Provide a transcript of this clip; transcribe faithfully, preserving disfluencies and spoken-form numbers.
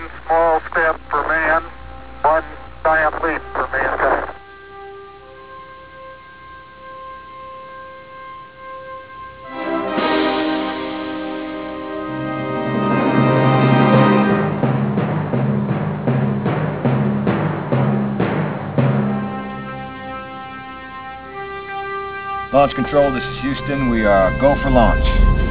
small step for man, one giant leap for mankind. Launch Control, this is Houston. We are go for launch.